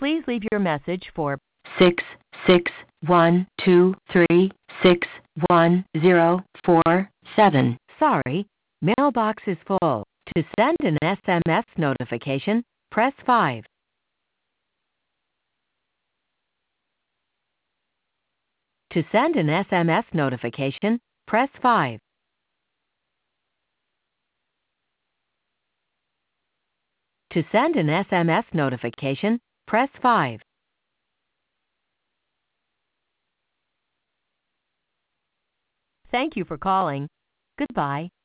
Please leave your message for 66123611047. Sorry, mailbox is full. To send an SMS notification, press 5. To send an SMS notification, press 5. To send an SMS notification, press 5. Thank you for calling. Goodbye.